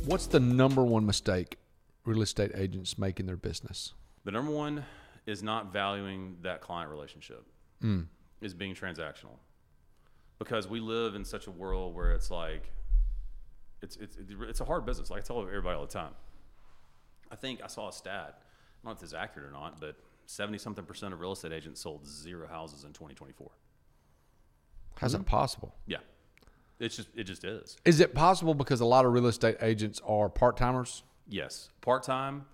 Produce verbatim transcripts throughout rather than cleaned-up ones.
What's the number one mistake real estate agents make in their business? The number one is not valuing that client relationship, Mm. is being transactional. Because we live in such a world where it's like, it's, it's, it's a hard business. Like I tell everybody all the time. I think I saw a stat, I don't know if this is accurate or not, but seventy something percent of real estate agents sold zero houses in twenty twenty-four. How's that possible? Yeah. It's just, it just is. Is it possible because a lot of real estate agents are part-timers? Yes. Part-time.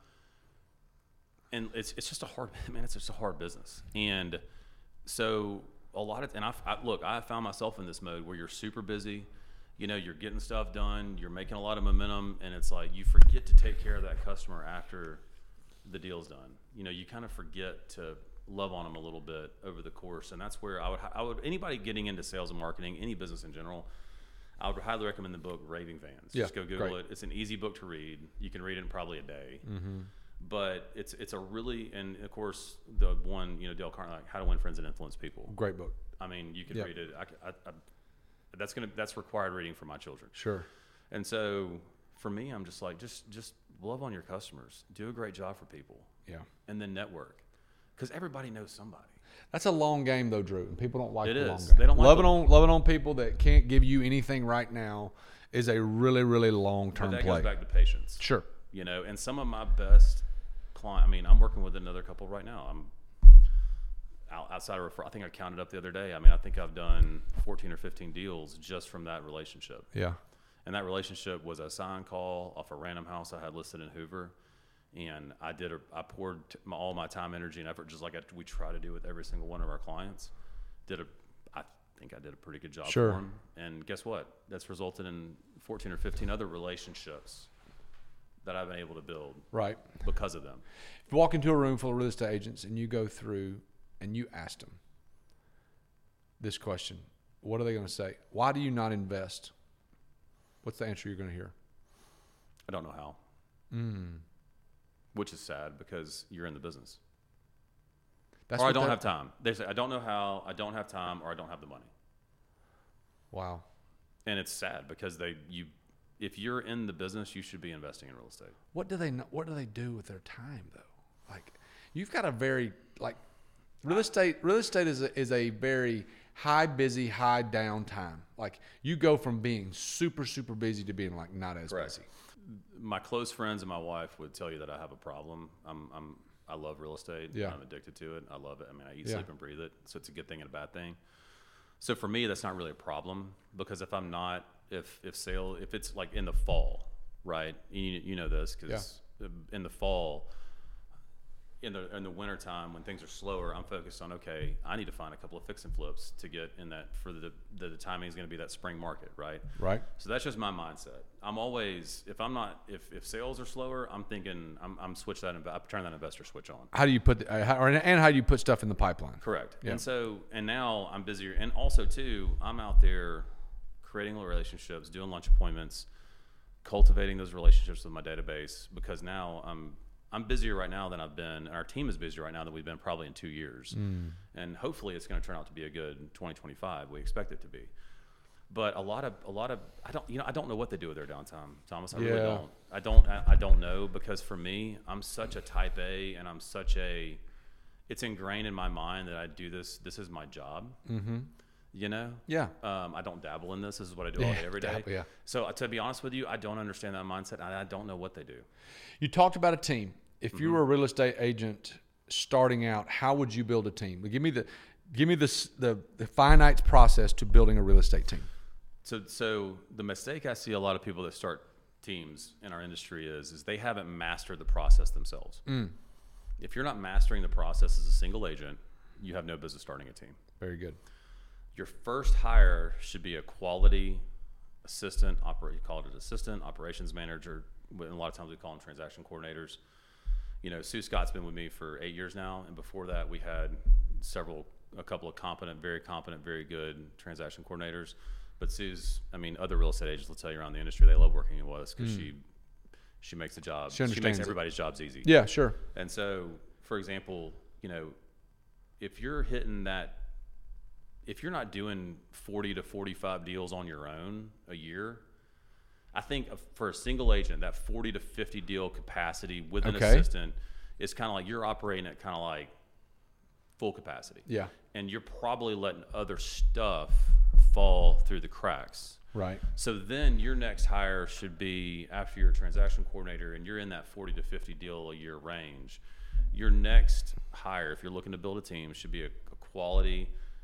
And it's, it's just a hard, man, it's just a hard business. And so a lot of, and I, I look, I found myself in this mode where you're super busy, you know, you're getting stuff done, you're making a lot of momentum, and it's like you forget to take care of that customer after the deal's done. You know, you kind of forget to love on them a little bit over the course, and that's where I would, I would, anybody getting into sales and marketing, any business in general, I would highly recommend the book Raving Fans. Yeah, Just go Google great. it. It's an easy book to read. You can read it in probably a day. Mm-hmm. But it's it's a really, and of course the one, you know, Dale Carnegie, like How to Win Friends and Influence People. Great book. I mean, you could Yeah. read it. I, I, I, that's gonna that's required reading for my children. Sure. And so for me, I'm just like, just just love on your customers, do a great job for people, Yeah. and then network, because everybody knows somebody. That's a long game though, Drew, and people don't like It the is. long game. They don't like loving the- on loving on people that can't give you anything right now is a really, really long term But that play. goes back to patience. Sure. You know, and some of my best client, I mean, I'm working with another couple right now. I'm out, outside of refer. I think I counted up the other day. I mean, I think I've done fourteen or fifteen deals just from that relationship. Yeah. And that relationship was a sign call off a random house I had listed in Hoover. And I did, a, I poured t- my, all my time, energy, and effort, just like I, we try to do with every single one of our clients. Did a, I think I did a pretty good job Sure. for them. And guess what? That's resulted in fourteen or fifteen other relationships that I've been able to build Right. because of them. If you walk into a room full of real estate agents and you go through and you ask them this question, what are they going to say? Why do you not invest? What's the answer you're going to hear? I don't know how, Mm. which is sad because you're in the business. That's or I what don't that- have time. They say, I don't know how, I don't have time, or I don't have the money. Wow. And it's sad because they, you, if you're in the business, you should be investing in real estate. What do they know, what do they do with their time though? Like you've got a very like real estate real estate is a, is a very high busy, high down time. Like you go from being super super busy to being like not as Correct. busy. My close friends and my wife would tell you that I have a problem. I'm, I'm, I love real estate. Yeah. I'm addicted to it. I love it. I mean, I eat, Yeah. sleep, and breathe it. So it's a good thing and a bad thing. So for me, that's not really a problem because if I'm not, if if sale, if it's like in the fall, right? You, you know this because in the fall, in the in the winter time when things are slower, I'm focused on okay, I need to find a couple of fix and flips to get in that for the the, the timing is going to be that spring market, right? Right. So that's just my mindset. I'm always if I'm not if, if sales are slower, I'm thinking I'm I'm switch that I turn that investor switch on. How do you put the, uh, how, or, and how do you put stuff in the pipeline? Correct. Yeah. And so and now I'm busier and also too I'm out there creating relationships, doing lunch appointments, cultivating those relationships with my database because now I'm I'm busier right now than I've been, and our team is busier right now than we've been probably in two years. Mm. And hopefully, it's going to turn out to be a good twenty twenty-five. We expect it to be. But a lot of a lot of I don't you know I don't know what they do with their downtime, Thomas. I really Yeah. don't. I don't I, I don't know because for me, I'm such a type A, and I'm such a. It's ingrained in my mind that I do this. This is my job. Mm-hmm. You know. Yeah. Um, I don't dabble in this. This is what I do all Yeah, day, every day. dabble, yeah. So uh, to be honest with you, I don't understand that mindset. And I don't know what they do. You talked about a team. If Mm-hmm. you were a real estate agent starting out, how would you build a team? Give me the give me the the, the finite process to building a real estate team. So, so the mistake I see a lot of people that start teams in our industry is, is they haven't mastered the process themselves. Mm. If you're not mastering the process as a single agent, you have no business starting a team. Very good. Your first hire should be a quality assistant, operate, you call it an assistant, operations manager. And a lot of times we call them transaction coordinators. You know, Sue Scott's been with me for eight years now. And before that, we had several, a couple of competent, very competent, very good transaction coordinators. But Sue's, I mean, other real estate agents will tell you around the industry, they love working with us because mm. she she makes the job, she, she understands makes it. everybody's jobs easy. Yeah, sure. And so, for example, you know, if you're hitting that, if you're not doing forty to forty-five deals on your own a year, I think for a single agent, that forty to fifty deal capacity with an Okay. assistant is kind of like you're operating at kind of like full capacity. Yeah. And you're probably letting other stuff fall through the cracks. Right. So then your next hire should be, after you're a transaction coordinator and you're in that forty to fifty deal a year range, your next hire, if you're looking to build a team, should be a, a quality,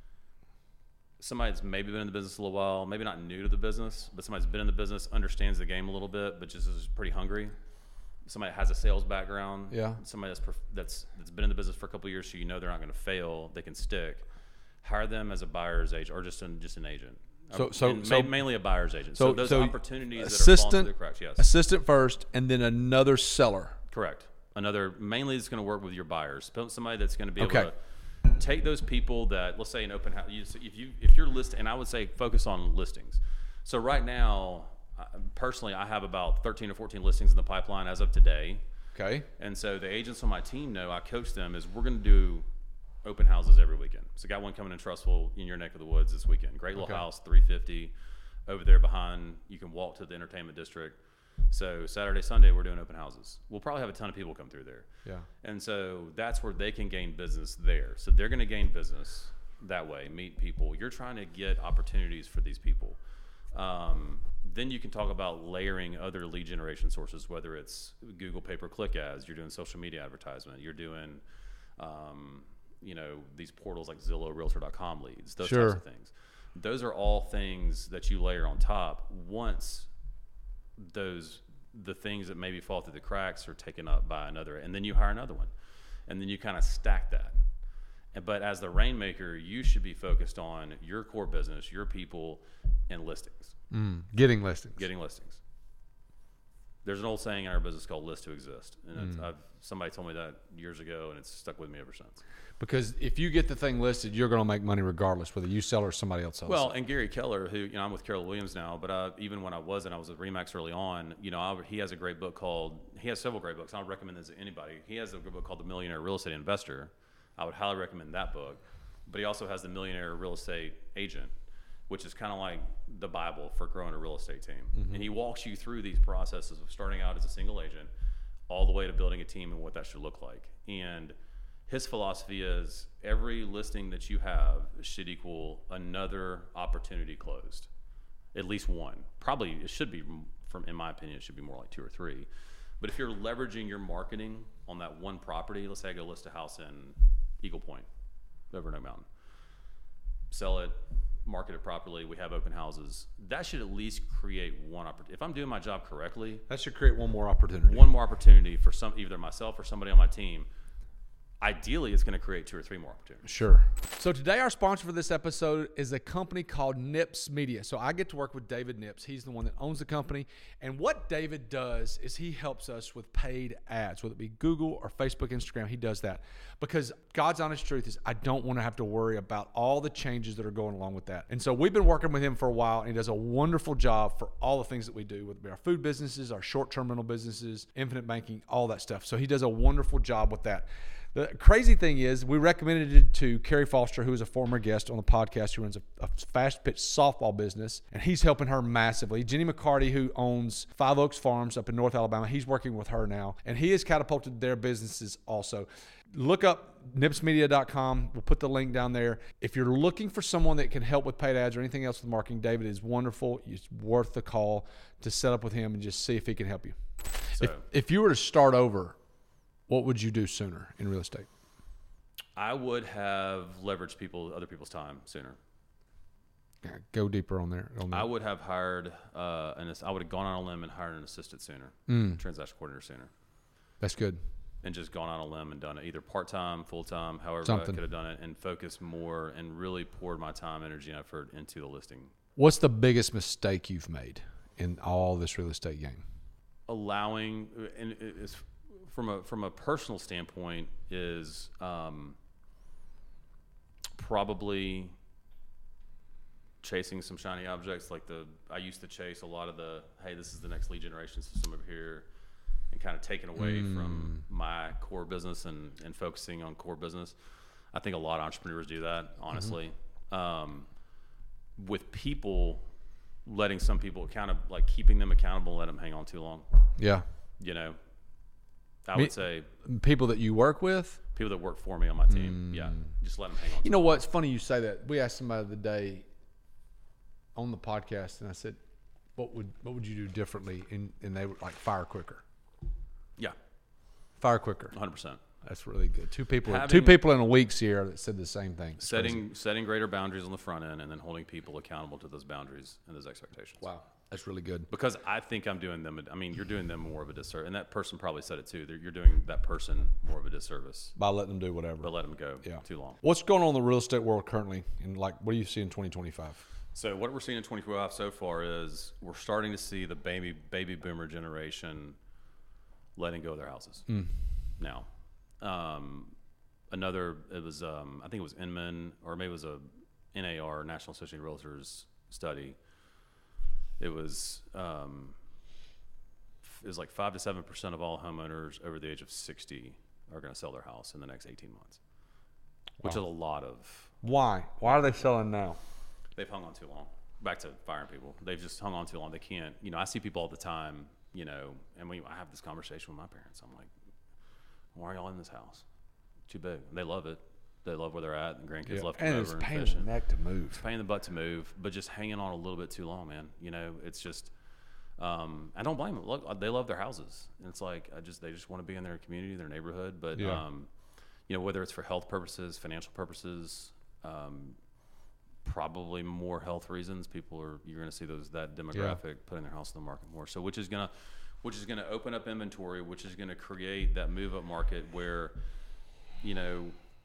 somebody that's maybe been in the business a little while, maybe not new to the business, but somebody that's been in the business, understands the game a little bit, but just is pretty hungry. Somebody that has a sales background. Yeah. Somebody that's perf- that's that's been in the business for a couple of years, so you know they're not going to fail. They can stick. Hire them as a buyer's agent or just an, just an agent. So- so- And so- ma- mainly a buyer's agent. so- So, those so opportunities that are falling assistant- through the cracks. Yes. Assistant first, and then another seller. Correct. Another, mainly it's going to work with your buyers. Somebody that's going to be Okay. able to take those people that, let's say an open house, you, if you if you're listing, and I would say focus on listings. So right now, I- personally, I have about thirteen or fourteen listings in the pipeline as of today. Okay. And so the agents on my team know, I coach them, is we're going to do open houses every weekend. So got one coming in Trustful in your neck of the woods this weekend. Great little Okay. house, three fifty over there behind. You can walk to the entertainment district. So Saturday, Sunday, we're doing open houses. We'll probably have a ton of people come through there. Yeah. And so that's where they can gain business there. So they're going to gain business that way, meet people. You're trying to get opportunities for these people. Um, then you can talk about layering other lead generation sources, whether it's Google pay-per-click ads, you're doing social media advertisement, you're doing, um, you know, these portals like Zillow, Realtor dot com leads, those Sure. types of things. Those are all things that you layer on top once those the things that maybe fall through the cracks are taken up by another, and then you hire another one, and then you kind of stack that. And, but as the rainmaker, you should be focused on your core business, your people, and listings, Mm, getting listings. getting listings. There's an old saying in our business called "list to exist," and it's, I've, somebody told me that years ago, and it's stuck with me ever since. Because if you get the thing listed, you're going to make money regardless, whether you sell or somebody else sells. Well, and Gary Keller, who, you know, I'm with Carol Williams now, but uh, even when I wasn't, I was at Remax early on, you know, I, he has a great book called, he has several great books. I would recommend this to anybody. He has a good book called The Millionaire Real Estate Investor. I would highly recommend that book. But he also has The Millionaire Real Estate Agent, which is kind of like the Bible for growing a real estate team. Mm-hmm. And he walks you through these processes of starting out as a single agent all the way to building a team and what that should look like. And his philosophy is every listing that you have should equal another opportunity closed, at least one. Probably it should be, from in my opinion, it should be more like two or three. But if you're leveraging your marketing on that one property, let's say I go list a house in Eagle Point, Overnote Mountain, sell it, market it properly, we have open houses, that should at least create one opportunity. If I'm doing my job correctly, that should create one more opportunity. One more opportunity for some, either myself or somebody on my team. Ideally, it's going to create two or three more opportunities. Sure. So today our sponsor for this episode is a company called Nips Media. So I get to work with David Nips. He's the one that owns the company. And what David does is he helps us with paid ads, whether it be Google or Facebook, Instagram. He does that because God's honest truth is I don't want to have to worry about all the changes that are going along with that. And so we've been working with him for a while, and he does a wonderful job for all the things that we do, whether it be our food businesses, our short-term rental businesses, infinite banking, all that stuff. So he does a wonderful job with that. The crazy thing is we recommended it to Carrie Foster, who is a former guest on the podcast, who runs a, a fast pitch softball business, and he's helping her massively. Jenny McCarty, who owns Five Oaks Farms up in North Alabama, he's working with her now, and he has catapulted their businesses also. Look up nips media dot com. We'll put the link down there. If you're looking for someone that can help with paid ads or anything else with marketing, David is wonderful. It's worth the call to set up with him and just see if he can help you. So, If, if you were to start over, what would you do sooner in real estate? I would have leveraged people, other people's time sooner. Yeah, go deeper on there. On that. I would have hired, uh, an, I would have gone on a limb and hired an assistant sooner, Mm. transaction coordinator sooner, That's good. and just gone on a limb and done it either part-time, full-time, however Something. I could have done it, and focused more and really poured my time, energy, and effort into the listing. What's the biggest mistake you've made in all this real estate game? Allowing, and it- it's from a from a personal standpoint, is um, probably chasing some shiny objects. Like the I used to chase a lot of the, hey, this is the next lead generation system over here, and kind of taking away Mm. from my core business and and focusing on core business. I think a lot of entrepreneurs do that, honestly. Mm-hmm. Um, with people, letting some people accountable, like keeping them accountable, and let them hang on too long. Yeah. You know, I Me- would say People that you work with. people that work for me on my team. Mm. Yeah, just let them hang on. You too know long. what? It's funny you say that. We asked somebody the other day on the podcast, and I said, "What would what would you do differently?" And, and they were like, "Fire quicker, Yeah, fire quicker." one hundred percent. That's really good. Two people, Having- two people in a week, Sierra, that said the same thing. It's Setting crazy. setting greater boundaries on the front end, and then holding people accountable to those boundaries and those expectations. Wow, that's really good. Because I think I'm doing them. I mean, you're doing them more of a disservice, and that person probably said it too. That you're doing that person more of a disservice, By letting them do whatever. but let them go Yeah. too long. What's going on in the real estate world currently? And like, what do you see in twenty twenty-five? So what we're seeing in twenty twenty-five so far is we're starting to see the baby baby boomer generation letting go of their houses now. Um, another, it was um, I think it was Inman, or maybe it was a N A R, National Association of Realtors study. It was um, it was like five to seven percent of all homeowners over the age of sixty are going to sell their house in the next eighteen months, which Wow. is a lot of. Why? Why are they selling now? They've hung on too long. Back to firing people. They've just hung on too long. They can't. You know, I see people all the time. You know, and we I have this conversation with my parents. I'm like, why are y'all in this house? Too big. They love it. They love where they're at. And grandkids love to come and over it's and pain in fish. the neck to move. It's a pain in the butt to move, but just hanging on a little bit too long, man. You know, it's just. Um, I don't blame them. Look, they love their houses, and it's like I just they just want to be in their community, their neighborhood. But Yeah. um, you know, whether it's for health purposes, financial purposes, um, probably more health reasons. People are you're going to see those that demographic putting their house on the market more. So which is gonna which is going to open up inventory, which is going to create that move up market where, you know.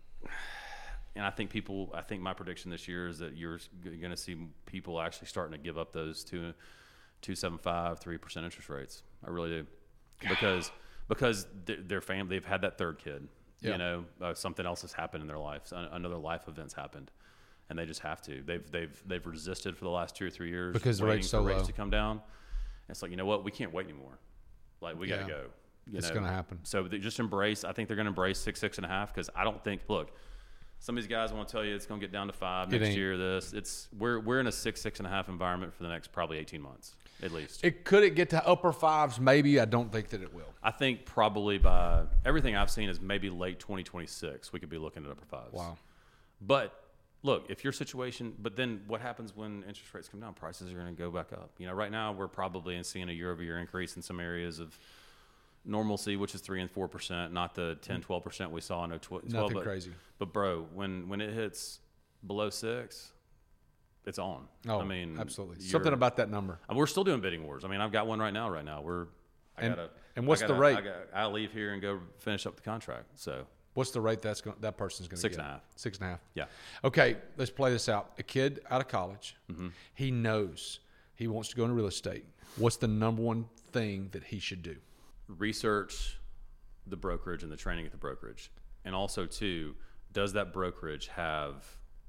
And I think people, I think my prediction this year is that you're going to see people actually starting to give up those two, two seven five, three percent interest rates. I really do, because because their, their family, they've had that third kid. Yeah. You know, uh, something else has happened in their life. So another life event's happened, and they just have to. They've they've they've resisted for the last two or three years Because the waiting rate's so for rates low. to come down. And it's like, you know what, we can't wait anymore. Like we got to Yeah. go. You It's know? gonna happen. So they just embrace. I think they're going to embrace six, six and a half because I don't think. Look, some of these guys want to tell you it's going to get down to five It next ain't. year. This it's we're we're in a six, six and a half environment for the next probably eighteen months at least. It could it get to upper fives? Maybe. I don't think that it will. I think probably by everything I've seen is maybe late twenty twenty-six we could be looking at upper fives. Wow. But look, if your situation, but then what happens when interest rates come down? Prices are going to go back up. You know, right now we're probably in seeing a year-over-year increase in some areas of normalcy, which is three and four percent, not the ten, twelve percent we saw in twelve. Nothing but, crazy. But bro, when when it hits below six, it's on. Oh, I mean, absolutely. you're- Something about that number. and we're still doing bidding wars. I mean, I've got one right now. Right now, we're. I And- gotta, and what's I the gotta- rate? I gotta, I'll leave here and go finish up the contract. So What's the rate that's going that person's going to Six get? and a half. Six and a half. yeah, Okay, let's play this out. A kid out of college, Mm-hmm. he knows he wants to go into real estate. What's the number one thing that he should do? research the brokerage and the training at the brokerage, and also too, does that brokerage have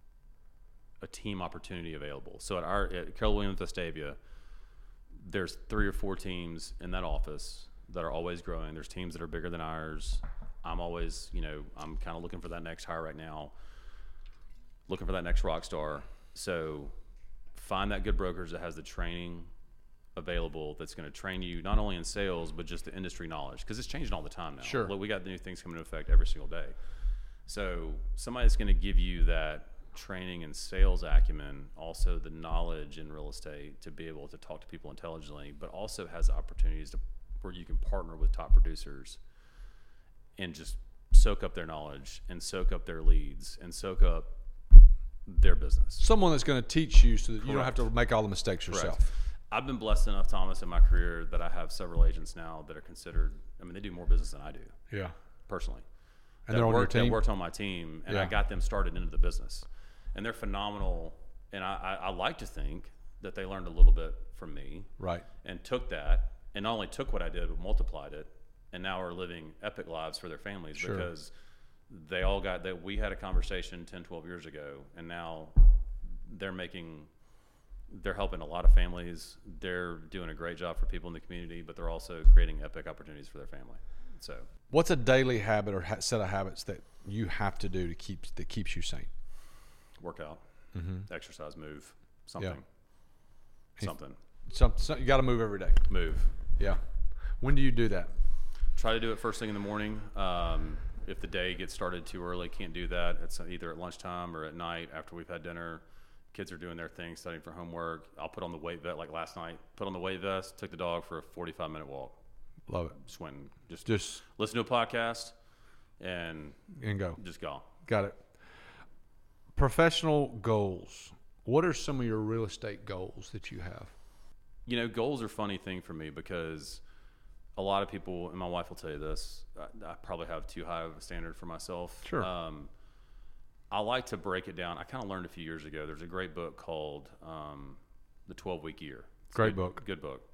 a team opportunity available? So at our at Keller Williams Vestavia, there's three or four teams in that office that are always growing. There's teams that are bigger than ours. I'm always, you know, I'm kind of looking for that next hire right now, looking for that next rock star. So find that good brokerage that has the training available that's going to train you not only in sales but just the industry knowledge, because it's changing all the time now. Sure. Look, we got new things coming into effect every single day. So somebody that's going to give you that training and sales acumen, also the knowledge in real estate to be able to talk to people intelligently, but also has opportunities to where you can partner with top producers and just soak up their knowledge and soak up their leads and soak up their business. Someone that's going to teach you so that you don't have Correct. to make all the mistakes Correct. yourself. I've been blessed enough, Thomas, in my career that I have several agents now that are considered, I mean, they do more business than I do Yeah. personally. And that they're on your worked, that team? worked on my team, and Yeah. I got them started into the business. And they're phenomenal. And I, I, I like to think that they learned a little bit from me Right. and took that, and not only took what I did, but multiplied it, and now are living epic lives for their families Sure. because they all got that. We had a conversation ten, twelve years ago, and now they're making, they're helping a lot of families. They're doing a great job for people in the community, but they're also creating epic opportunities for their family. So What's a daily habit or ha- set of habits that you have to do to keep that keeps you sane? work out, Mm-hmm. exercise, move, something. something. Some, some, you got to move every day. Move. Yeah. When do you do that? Try to do it first thing in the morning. Um, if the day gets started too early, can't do that. It's either at lunchtime or at night after we've had dinner. Kids are doing their thing, studying for homework. I'll put on the weight vest, like last night, put on the weight vest, took the dog for a forty-five minute walk. Love it. Just went, just, Just listen to a podcast and, and go. just go. Got it. Professional goals. What are some of your real estate goals that you have? You know, goals are a funny thing for me because a lot of people, and my wife will tell you this, I, I probably have too high of a standard for myself. Sure. Um, I like to break it down. I kind of learned a few years ago. There's a great book called um, The twelve-Week Year. It's Great good, book. Good book.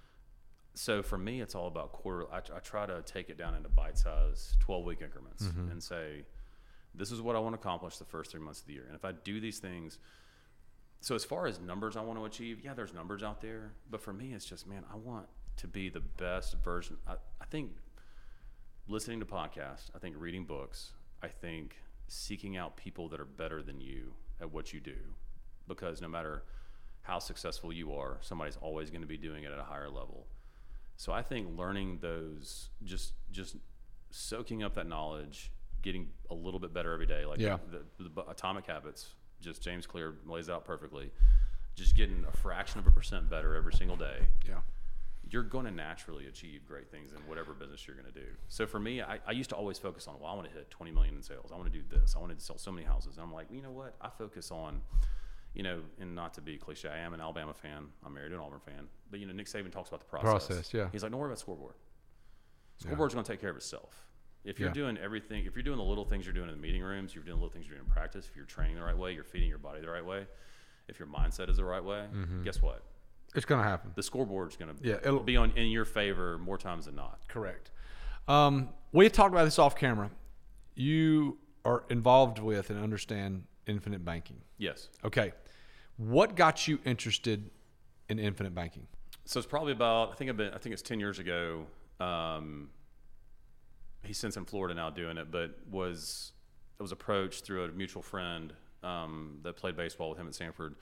So for me, it's all about quarter. I, I try to take it down into bite-sized twelve-week increments Mm-hmm. and say, this is what I want to accomplish the first three months of the year. And if I do these things, so as far as numbers I want to achieve, yeah, there's numbers out there. But for me, it's just, man, I want to be the best version. I, I think listening to podcasts, I think reading books, I think seeking out people that are better than you at what you do, because no matter how successful you are, somebody's always going to be doing it at a higher level. So I think learning those, just just soaking up that knowledge, getting a little bit better every day, like Yeah. the, the, the Atomic Habits, just James Clear lays out perfectly, just getting a fraction of a percent better every single day. Yeah. You're going to naturally achieve great things in whatever business you're going to do. So for me, I, I used to always focus on, well, I want to hit twenty million in sales. I want to do this. I want to sell so many houses. And I'm like, well, you know what? I focus on, you know, and not to be cliche, I am an Alabama fan. I'm married to an Auburn fan. But, you know, Nick Saban talks about the process. Process, yeah. He's like, don't worry about scoreboard. Scoreboard's going to take care of itself. If you're Yeah. doing everything, if you're doing the little things you're doing in the meeting rooms, you're doing the little things you're doing in practice, if you're training the right way, you're feeding your body the right way, if your mindset is the right way, Mm-hmm. guess what? It's going to happen. The scoreboard's going to Yeah, it'll- be on in your favor more times than not. Correct. Um, we talked about this off camera. You are involved with and understand infinite banking. Yes. Okay. What got you interested in infinite banking? So it's probably about, I think I've been, I think it's ten years ago. Um, he's since in Florida now doing it, but was, I was approached through a mutual friend um, that played baseball with him at Stanford.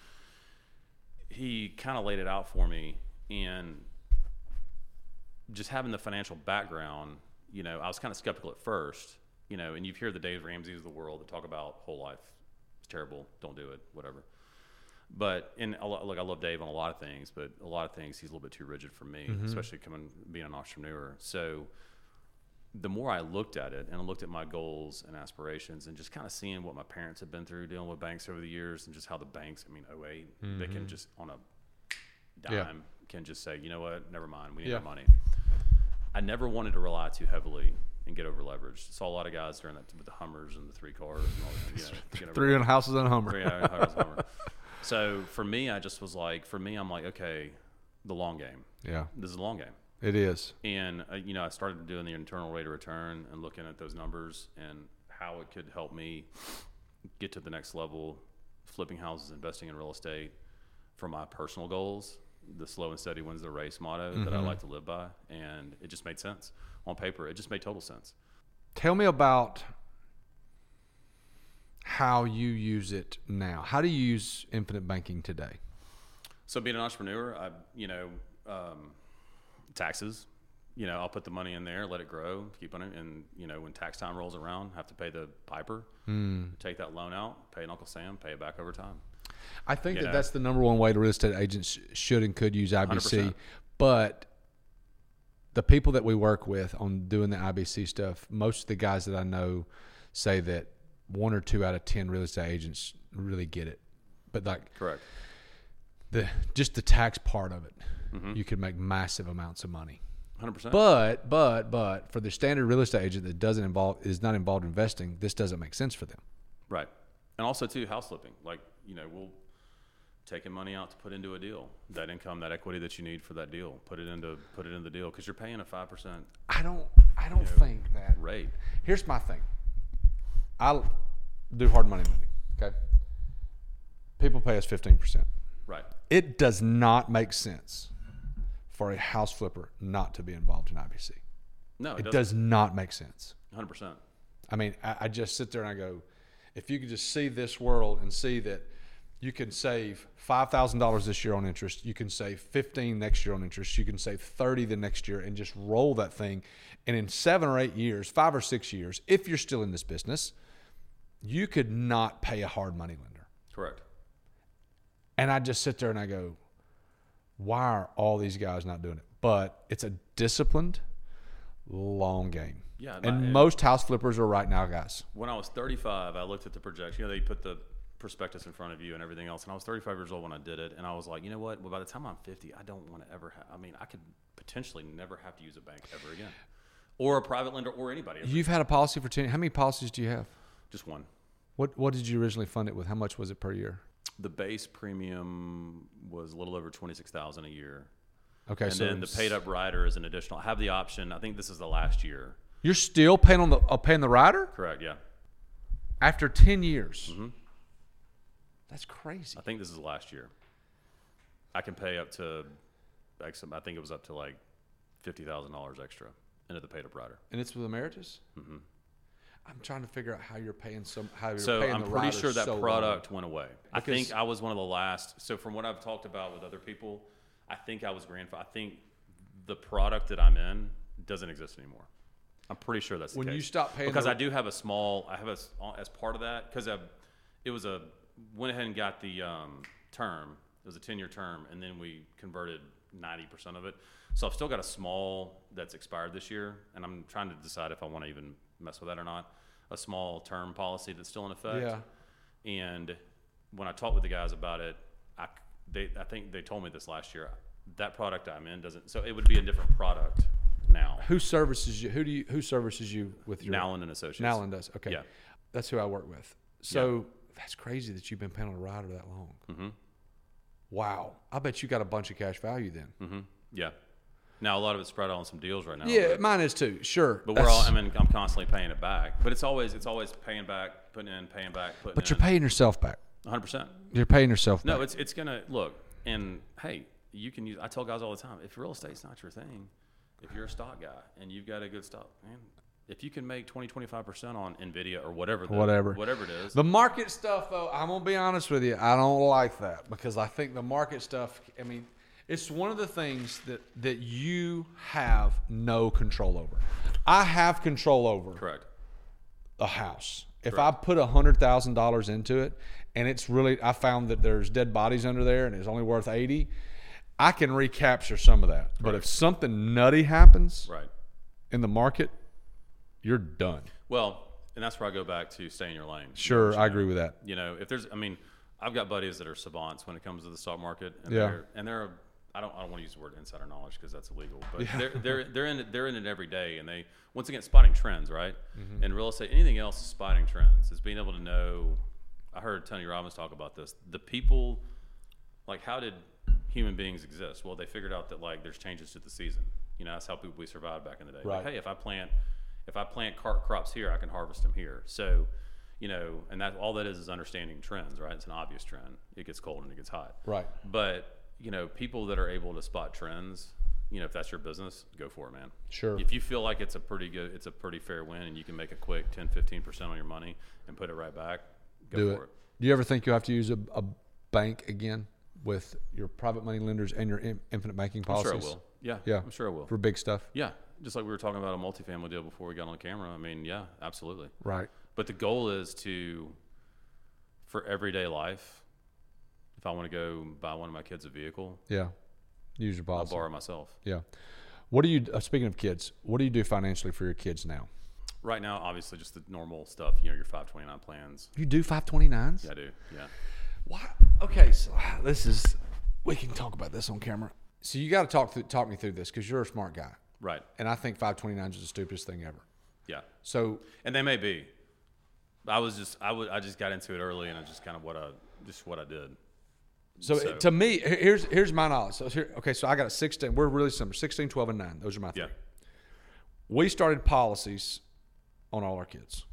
He kind of laid it out for me, and just having the financial background, you know, I was kind of skeptical at first, you know, and you hear the Dave Ramsey's of the world that talk about whole life. It's terrible. Don't do it, whatever. But in a lot, look, I love Dave on a lot of things, but a lot of things he's a little bit too rigid for me, Mm-hmm. especially coming being an entrepreneur. So the more I looked at it and I looked at my goals and aspirations and just kind of seeing what my parents have been through dealing with banks over the years and just how the banks, I mean, oh eight, they can just on a dime Yeah. can just say, you know what, never mind, we need Yeah. our money. I never wanted to rely too heavily and get over leveraged. Saw a lot of guys during that with the Hummers and the three cars and all that, you know, get over Three houses and a Hummer. Three hours, hours, Hummer. So for me, I just was like, for me, I'm like, okay, the long game. Yeah, This is the long game. it is. And, uh, you know, I started doing the internal rate of return and looking at those numbers and how it could help me get to the next level, flipping houses, investing in real estate for my personal goals, the slow and steady wins the race motto that I Mm-hmm. like to live by. And it just made sense on paper. It just made total sense. Tell me about how you use it now. How do you use infinite banking today? So being an entrepreneur, I, you know, um, taxes, you know, I'll put the money in there, let it grow, keep on it. And, you know, when tax time rolls around, have to pay the piper, Mm. take that loan out, pay an Uncle Sam, pay it back over time. I think You that know? that's the number one way the real estate agents should and could use I B C. one hundred percent. But the people that we work with on doing the I B C stuff, most of the guys that I know say that one or two out of ten real estate agents really get it. But like Correct. the just the tax part of it, Mm-hmm. you could make massive amounts of money. one hundred percent. But but but for the standard real estate agent that doesn't involve is not involved in investing, this doesn't make sense for them. Right. And also, too, house flipping. Like, you know, we'll taking money out to put into a deal. That income, that equity that you need for that deal, put it into put it in the deal because you're paying a five percent I don't I don't You know, think that. rate. Here's my thing. I do hard money lending. Okay. People pay us fifteen percent. Right. It does not make sense for a house flipper not to be involved in I B C. No, it, It doesn't. does not make sense. one hundred percent. I mean, I, I just sit there and I go, if you could just see this world and see that you can save five thousand dollars this year on interest. You can save fifteen next year on interest. You can save thirty the next year and just roll that thing. And in seven or eight years, five or six years, if you're still in this business, you could not pay a hard money lender. Correct. And I just sit there and I go, why are all these guys not doing it? But it's a disciplined, long game. Yeah, and my, most house flippers are right now guys. When I was thirty-five, I looked at the projection. You know, they put the prospectus in front of you and everything else. And I was thirty-five years old when I did it. And I was like, you know what? Well, by the time I'm fifty, I don't want to ever have, I mean, I could potentially never have to use a bank ever again. Or a private lender or anybody. Ever. You've had a policy for ten. How many policies do you have? Just one. What What did you originally fund it with? How much was it per year? The base premium was a little over twenty-six thousand dollars a year. Okay. And so then the paid up rider is an additional. I have the option. I think this is the last year. You're still paying on the uh, paying the rider Correct. Yeah. after ten years. Mm-hmm. That's crazy. I think this is the last year. I can pay up to, I think it was up to like fifty thousand dollars extra into the paid up rider. And it's with Emeritus? Mm-hmm. I'm trying to figure out how you're paying some. How you're So paying I'm the pretty rider sure that so product long. went away. I Because- think I was one of the last. So from what I've talked about with other people, I think I was grandfathered. I think the product that I'm in doesn't exist anymore. I'm pretty sure that's the When case. you stop paying because the- I do have a small. I have a as part of that because it was a went ahead and got the um, term. It was a ten year term, and then we converted ninety percent of it. So I've still got a small that's expired this year, and I'm trying to decide if I want to even mess with that or not. A small term policy that's still in effect. Yeah. And when I talked with the guys about it, I they I think they told me this last year. That product I'm in doesn't. So it would be a different product now. Who services you? Who do you? Who services you with your? Nowland and Associates. Nowland does. Okay. Yeah. That's who I work with. So that's crazy that you've been paying on a rider that long. Mm-hmm. Wow. I bet you got a bunch of cash value then. Mm-hmm. Yeah. Now a lot of it's spread out on some deals right now. Yeah, but, mine is too. Sure. but we're all. I mean, I'm constantly paying it back. But it's always it's always paying back, putting in, paying back, putting But in. you're paying yourself back. one hundred percent. You're paying yourself No, back. it's it's gonna look. And hey, you can use. I tell guys all the time, if real estate's not your thing, if you're a stock guy and you've got a good stock, man, if you can make twenty, twenty-five percent on Nvidia or whatever, the, Whatever. whatever it is. The market stuff, though, I'm gonna be honest with you. I don't like that because I think the market stuff. I mean, it's one of the things that that you have no control over. I have control over Correct. a house. If Correct. I put a hundred thousand dollars into it, and it's really, I found that there's dead bodies under there, and it's only worth eighty. I can recapture some of that. But if something nutty happens Right. in the market, you're done. Well, and that's where I go back to stay in your lane. Sure, You I know, agree with that. You know, if there's, I mean, I've got buddies that are savants when it comes to the stock market, and Yeah. they're and they're. I don't. I don't want to use the word insider knowledge because that's illegal. But they're they're they're in it, they're in it every day, and they once again spotting trends, right? Mm-hmm. In real estate, anything else is spotting trends. It's being able to know. I heard Tony Robbins talk about this. The people, like, how did human beings exist? Well, they figured out that like there's changes to the season. You know, that's how people we survived back in the day. Right. Like, hey, if I plant if I plant cart crops here, I can harvest them here. So, you know, and that all that is is understanding trends, right? It's an obvious trend. It gets cold and it gets hot. Right. But, you know, people that are able to spot trends, you know, if that's your business, go for it, man. Sure. If you feel like it's a pretty good, it's a pretty fair win and you can make a quick ten, fifteen percent on your money and put it right back, go Do for it. it. Do you ever think you'll have to use a, a bank again with your private money lenders and your in, infinite banking I'm policies? sure I will. Yeah. Yeah. I'm sure I will. For big stuff? Yeah. Just like we were talking about a multifamily deal before we got on camera. I mean, yeah, absolutely. Right. But the goal is to, for everyday life, if I want to go buy one of my kids a vehicle, Yeah. Use your I'll policy. borrow myself. Yeah. What do you, uh, speaking of kids, what do you do financially for your kids now? Right now, obviously, just the normal stuff, you know, your five twenty-nine plans. You do five twenty-nines? Yeah, I do. Yeah. Why? Okay, so this is, we can talk about this on camera. So you got to talk through, talk me through this because you're a smart guy. Right. And I think five twenty-nines is the stupidest thing ever. Yeah. So And they may be. I was just, I would, I just got into it early and it's just kind of what I, just what I did. So, So- to me, here- here's here's my knowledge. So here, okay, so I got a sixteen. We're really similar. sixteen, twelve, and nine. Those are my three. Yeah. We started policies on all our kids.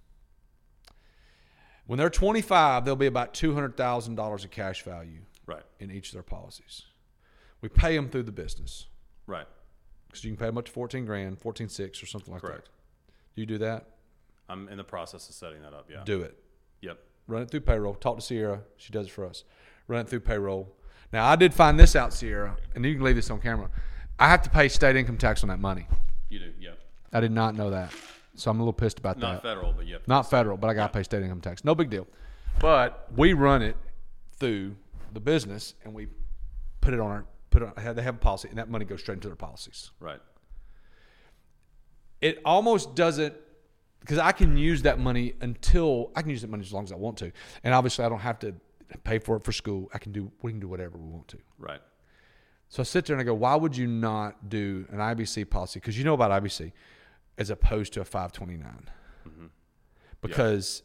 When they're twenty-five, there'll be about two hundred thousand dollars of cash value Right. in each of their policies. We pay them through the business Right. because you can pay them up to fourteen grand, fourteen six, or something like Correct. that. Do you do that? I'm in the process of setting that up. Yeah. Do it. Yep. run it through payroll. Talk to Sierra. She does it for us. Run it through payroll. Now, I did find this out, Sierra, and you can leave this on camera. I have to pay state income tax on that money. You do, yeah. I did not know that. So I'm a little pissed about Not that. federal, but yeah. Not federal, but I got to pay state income tax. No big deal. But we run it through the business, and we put it on our put it on, they have a policy, and that money goes straight into their policies. Right. It almost doesn't, because I can use that money until I can use that money as long as I want to, and obviously I don't have to pay for it for school. I can do we can do whatever we want to. Right. So I sit there and I go, why would you not do an I B C policy? Because you know about I B C, as opposed to a five twenty-nine. Mm-hmm. Because,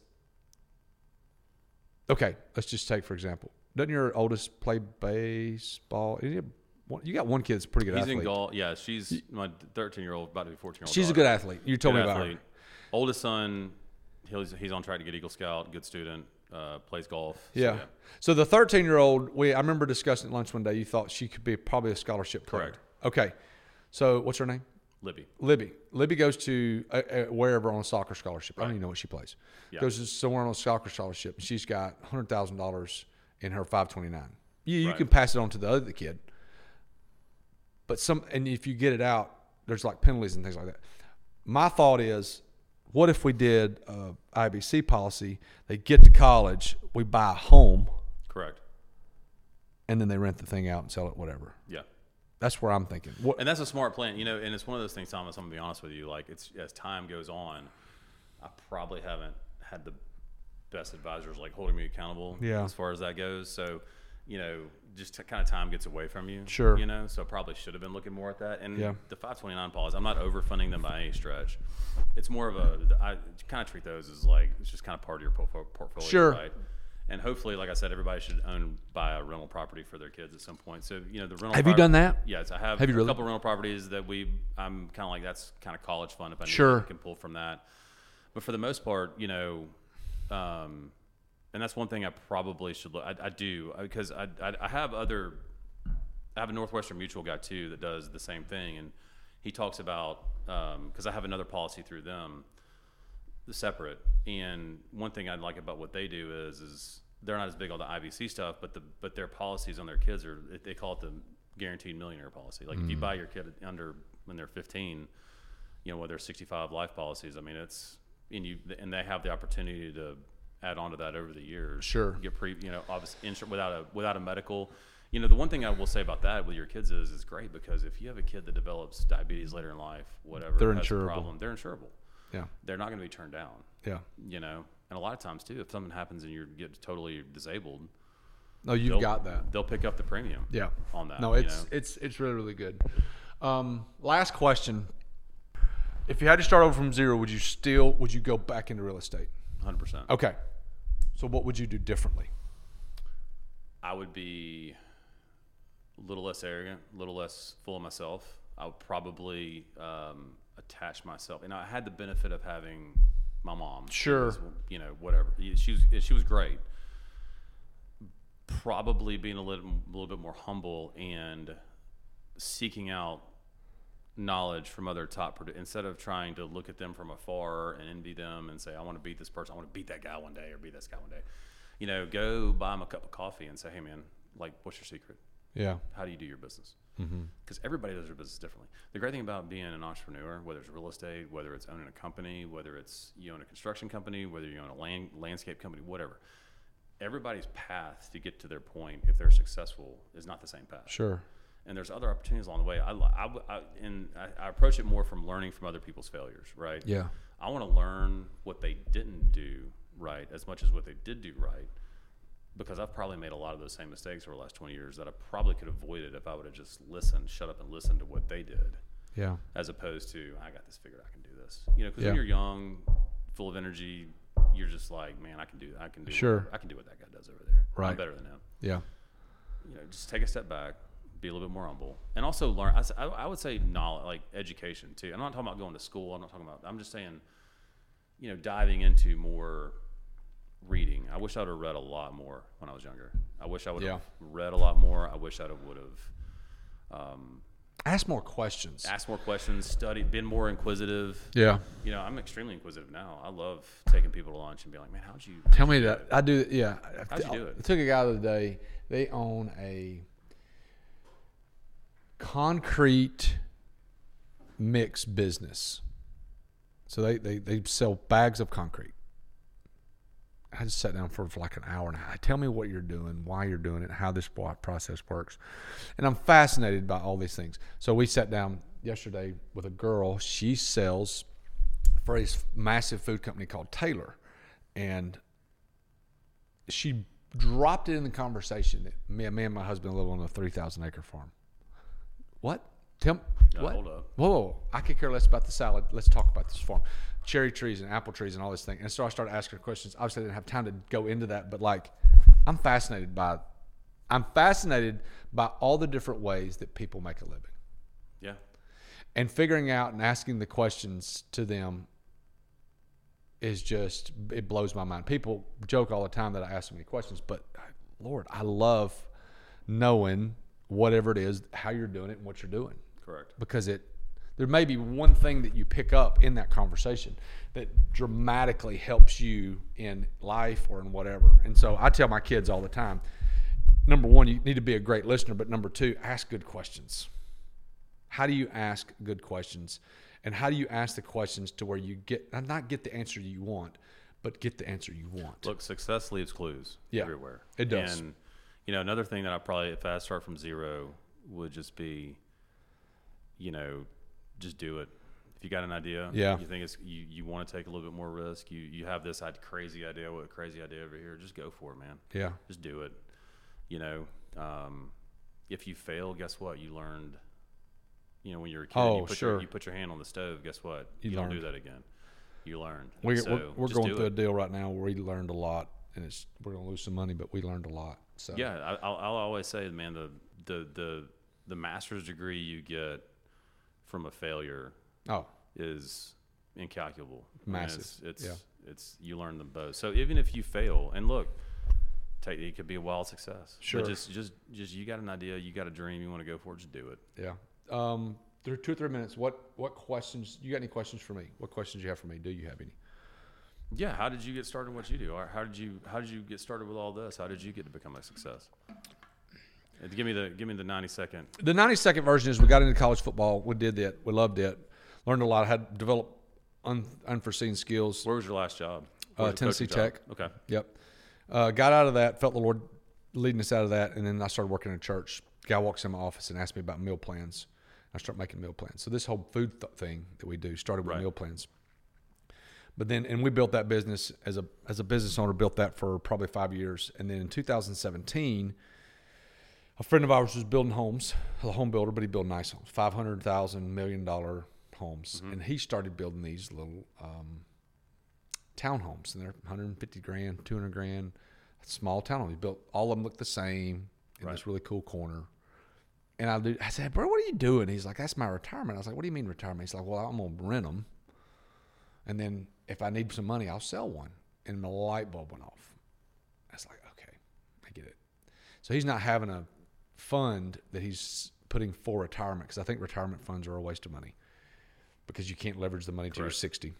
yeah. okay, let's just take for example. Doesn't your oldest play baseball? You got one kid that's a pretty good He's athlete. in golf. Yeah, she's my thirteen-year-old, about to be fourteen-year-old. She's daughter. a good athlete. You told good me about athlete. her. Oldest son, he's he's on track to get Eagle Scout. Good student. Uh, plays golf. So, Yeah. yeah. So the thirteen-year-old, we I remember discussing at lunch one day. You thought she could be probably a scholarship player. Correct. Okay. So what's her name? Libby. Libby. Libby goes to uh, uh, wherever on a soccer scholarship. I don't Right. even know what she plays. Yeah. Goes to somewhere on a soccer scholarship, and she's got one hundred thousand dollars in her five twenty-nine. You, you Right. can pass it on to the other kid. But some, and if you get it out, there's like penalties and things like that. My thought is, what if we did a I B C policy? They get to college, we buy a home, Correct. and then they rent the thing out and sell it, whatever. Yeah. That's where I'm thinking. What, And that's a smart plan, you know. And it's one of those things, Thomas. I'm gonna be honest with you. Like, it's as time goes on, I probably haven't had the best advisors like holding me accountable. Yeah. As far as that goes, so you know, just t- kind of time gets away from you. Sure. You know, so I probably should have been looking more at that. And Yeah. the five twenty-nine policies, I'm not overfunding them by any stretch. It's more of a, I kind of treat those as like it's just kind of part of your portfolio, portfolio Sure. right? And hopefully, like I said, everybody should own buy a rental property for their kids at some point. So you know, the rental. Have you prop- done that? Yes, I have. Have you a really? couple rental properties that we. I'm kind of like that's kind of college fund if I need Sure. to, I can pull from that. But for the most part, you know, um, and that's one thing I probably should look. I, I do because I, I I have other. I have a Northwestern Mutual guy too that does the same thing, and he talks about because I have another policy through them, the separate. And one thing I like about what they do is is they're not as big on the I B C stuff, but the but their policies on their kids are they call it the guaranteed millionaire policy. Like mm. if you buy your kid under when they're fifteen, you know, whether they're sixty-five life policies. I mean, it's and you and they have the opportunity to add on to that over the years. Sure. Get pre, you know, obviously insur- without a without a medical. You know, the one thing I will say about that with your kids is it's great because if you have a kid that develops diabetes later in life, whatever, They're has a insurable. problem, they're insurable. Yeah. They're not going to be turned down. Yeah. You know, and a lot of times too, if something happens and you get totally disabled, No, you've they'll- got that. They'll pick up the premium. Yeah. On that. No, you it's know? it's it's really really good. Um, last question: if you had to start over from zero, would you still would you go back into real estate? one hundred percent. Okay. So what would you do differently? I would be a little less arrogant, a little less full of myself. I would probably um, attach myself. And I had the benefit of having my mom. Sure. Was, you know, whatever. She was she was great. Probably being a little, a little bit more humble and seeking out knowledge from other top produ- instead of trying to look at them from afar and envy them and say, I want to beat this person. I want to beat that guy one day or beat this guy one day. You know, go buy him a cup of coffee and say, hey, man, like, what's your secret? Yeah. How do you do your business? Mm-hmm. Because everybody does their business differently. The great thing about being an entrepreneur, whether it's real estate, whether it's owning a company, whether it's you own a construction company, whether you own a land, landscape company, whatever, everybody's path to get to their point, if they're successful, is not the same path. Sure. And there's other opportunities along the way. I, I, I, and I, I approach it more from learning from other people's failures, right? Yeah. I want to learn what they didn't do right as much as what they did do right, because I've probably made a lot of those same mistakes over the last twenty years that I probably could have avoided if I would have just listened, shut up and listened to what they did, Yeah. as opposed to, I got this figured, I can do this. You know, because Yeah. when you're young, full of energy, you're just like, man, I can do I can do Sure. what, I can do what that guy does over there. Right. I'm better than him. Yeah. You know, just take a step back, be a little bit more humble, and also learn. I, s- I- I would say knowledge, like education too. I'm not talking about going to school. I'm not talking about. I'm just saying, you know, diving into more reading. I wish I would have read a lot more when I was younger. I wish I would have Yeah. read a lot more. I wish I would have um, Ask more questions. Ask more questions, study, been more inquisitive. Yeah. You know, I'm extremely inquisitive now. I love taking people to lunch and being like, man, how'd you how'd Tell you me do that. it? I do. Yeah. How'd you do it? I took a guy the other day. They own a concrete mix business. So they, they, they sell bags of concrete. I just sat down for, for like an hour and a half. Tell me what you're doing, why you're doing it, how this process works. And I'm fascinated by all these things. So we sat down yesterday with a girl. She sells for a massive food company called Taylor. And she dropped it in the conversation that me, me and my husband live on a three thousand acre farm. What? Tell me. No, what? hold up. Whoa, whoa, whoa, I could care less about the salad. Let's talk about this farm. Cherry trees and apple trees and all this thing. And so I started asking her questions. Obviously, I didn't have time to go into that, but like, I'm fascinated by, I'm fascinated by all the different ways that people make a living. Yeah. And figuring out and asking the questions to them is just, it blows my mind. People joke all the time that I ask so many questions, but Lord, I love knowing whatever it is, how you're doing it and what you're doing. Correct. Because it, there may be one thing that you pick up in that conversation that dramatically helps you in life or in whatever. And so I tell my kids all the time, number one, you need to be a great listener, but number two, ask good questions. How do you ask good questions? And how do you ask the questions to where you get, not get the answer you want, but get the answer you want? Look, success leaves clues Yeah, everywhere. it does. And, you know, another thing that I probably, if I start from zero, would just be, you know, just do it. If you got an idea, Yeah. you think it's, you, you want to take a little bit more risk, you, you have this crazy idea, what crazy idea over here, just go for it, man. Yeah. Just do it. You know, um, if you fail, guess what? You learned, you know, when you're a kid, Oh, you, put sure. your, you put your hand on the stove, guess what? You You, don't learned. do that again. You learned. We, So we're we're just going do through it. a deal right now where we learned a lot, and it's we're going to lose some money, but we learned a lot. So Yeah, I, I'll, I'll always say, man, the, the the the master's degree you get from a failure Oh, is incalculable. I mean, Massive, it's it's, yeah. it's you learn them both. So even if you fail, and look, take, it could be a wild success. Sure. But just just just you got an idea, you got a dream, you want to go for it, just do it. yeah. Um, there are two or three minutes. What what questions? You got any questions for me? What questions do you have for me? Do you have any? Yeah. How did you get started in what you do? Or how did you how did you get started with all this? How did you get to become a success? Uh, Give me the give me the ninety second. The ninety second version is we got into college football. We did that. We loved it. Learned a lot. Had developed un, unforeseen skills. Where was your last job? Uh, Where was the Tennessee coaching Tech. job? Okay. Yep. Uh, got out of that. Felt the Lord leading us out of that, and then I started working in a church. Guy walks in my office and asked me about meal plans. I start making meal plans. So this whole food th- thing that we do started with Right. meal plans. But then, and we built that business as a as a business owner. Built that for probably five years, and then in two thousand seventeen, a friend of ours was building homes, a home builder, but he built nice homes, five hundred thousand million dollar homes, Mhm. and he started building these little um, townhomes, and they're one hundred fifty grand, two hundred grand, small townhomes. He built all of them look the same in Right. this really cool corner. And I, do, I said, bro, what are you doing? He's like, that's my retirement. I was like, what do you mean retirement? He's like, well, I'm going to rent them. And then if I need some money, I'll sell one. And the light bulb went off. I was like, okay, I get it. So he's not having a fund that he's putting for retirement, because I think retirement funds are a waste of money because you can't leverage the money till you're Correct. sixty.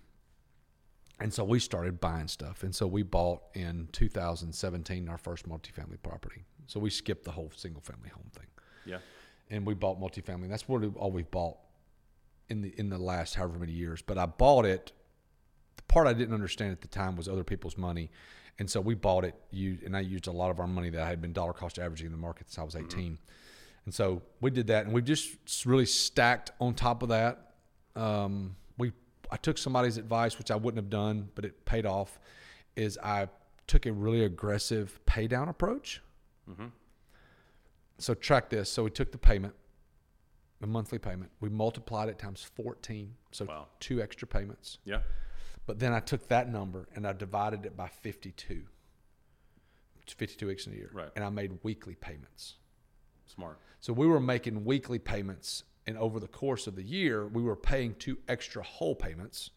And so we started buying stuff. And so we bought in two thousand seventeen our first multifamily property. So we skipped the whole single family home thing. Yeah. And we bought multifamily. That's what we, all we've bought in the in the last however many years. But I bought it. The part I didn't understand at the time was other people's money, and so we bought it. You and I used a lot of our money that I had been dollar cost averaging in the market since I was eighteen, mm-hmm. and so we did that. And we just really stacked on top of that. Um, we I took somebody's advice, which I wouldn't have done, but it paid off. Is I took a really aggressive pay down approach. Mm-hmm. So track this. So we took the payment, the monthly payment. We multiplied it times fourteen. So Wow. two extra payments. Yeah. But then I took that number and I divided it by fifty-two. It's fifty-two weeks in a year. Right. And I made weekly payments. Smart. So we were making weekly payments. And over the course of the year, we were paying two extra whole payments.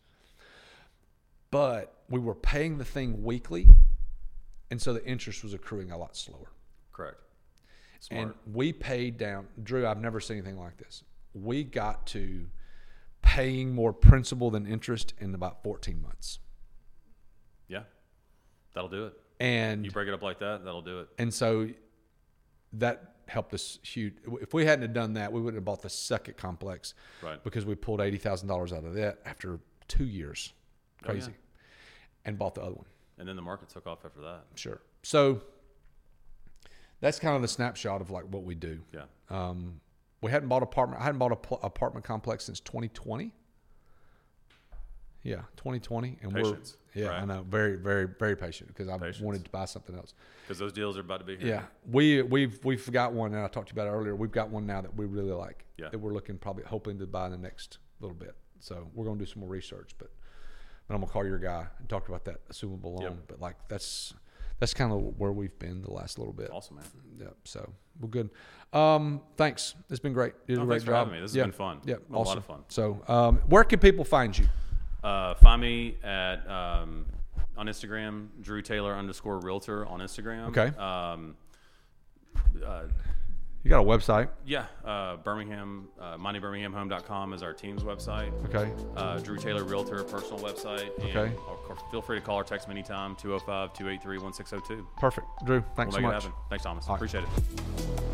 But we were paying the thing weekly. And so the interest was accruing a lot slower. Correct. Smart. And we paid down, Drew, I've never seen anything like this. we got to paying more principal than interest in about fourteen months. Yeah, that'll do it. And you break it up like that, that'll do it. And so that helped us huge. If we hadn't have done that, we wouldn't have bought the second complex, right? Because we pulled eighty thousand dollars out of that after two years, crazy, oh, yeah. and bought the other one. And then the market took off after that. Sure. So that's kind of the snapshot of like what we do. Yeah. Um, we hadn't bought apartment. I hadn't bought a pl- apartment complex since twenty twenty. Yeah, twenty twenty, and Patience, we're yeah, right? I know, very, very, very patient because I Patience. wanted to buy something else. Because those deals are about to be here. Yeah, we we've we've got one, and I talked to you about it earlier. We've got one now that we really like. Yeah. That we're looking probably hoping to buy in the next little bit. So we're gonna do some more research, but but I'm gonna call your guy and talk about that assumable loan. Yep. But like that's that's kind of where we've been the last little bit. Awesome, man. Yeah. So we're good. Um, thanks. It's been great. You did no, a great thanks for job. having me. This has yeah. been fun. Yeah. A Awesome. lot of fun. So um, where can people find you? Uh, find me at um, on Instagram, Drew Taylor underscore Realtor on Instagram. Okay. Um, uh, you got a website? Yeah. Uh, Birmingham, uh, money birmingham home dot com is our team's website. Okay. Uh, Drew Taylor Realtor personal website. And okay. Feel free to call or text me anytime, two oh five, two eight three, one six oh two. Perfect. Drew, thanks we'll so make much. It happen. Thanks, Thomas. All Appreciate right. it.